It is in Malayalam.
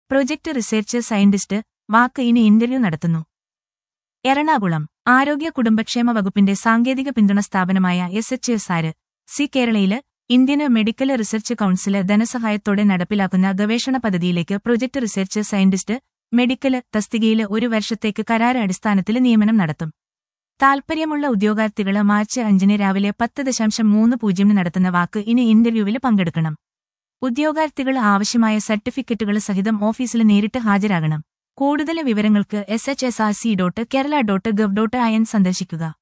പ്രൊജക്ട് റിസർച്ച് സയന്റിസ്റ്റ് വാക്ക് ഇനി ഇന്റർവ്യൂ നടത്തുന്നു. എറണാകുളം ആരോഗ്യ കുടുംബക്ഷേമ വകുപ്പിന്റെ സാങ്കേതിക പിന്തുണ സ്ഥാപനമായ SHSRC കേരളയില് ഇന്ത്യൻ മെഡിക്കൽ റിസർച്ച് കൌൺസില് ധനസഹായത്തോടെ നടപ്പിലാക്കുന്ന ഗവേഷണ പദ്ധതിയിലേക്ക് പ്രൊജക്ട് റിസർച്ച് സയന്റിസ്റ്റ് മെഡിക്കൽ തസ്തികയില് 1 വർഷത്തേക്ക് കരാർ അടിസ്ഥാനത്തില് നിയമനം നടത്തും. താൽപര്യമുള്ള ഉദ്യോഗാർത്ഥികള് മാർച്ച് 5 രാവിലെ 10:30 നടത്തുന്ന വാക്ക് ഇനി ഇന്റർവ്യൂവില് പങ്കെടുക്കണം. ഉദ്യോഗാർത്ഥികൾ ആവശ്യമായ സർട്ടിഫിക്കറ്റുകൾ സഹിതം ഓഫീസിൽ നേരിട്ട് ഹാജരാകണം. കൂടുതൽ വിവരങ്ങൾക്ക് shsrc.kerala.gov.in സന്ദർശിക്കുക.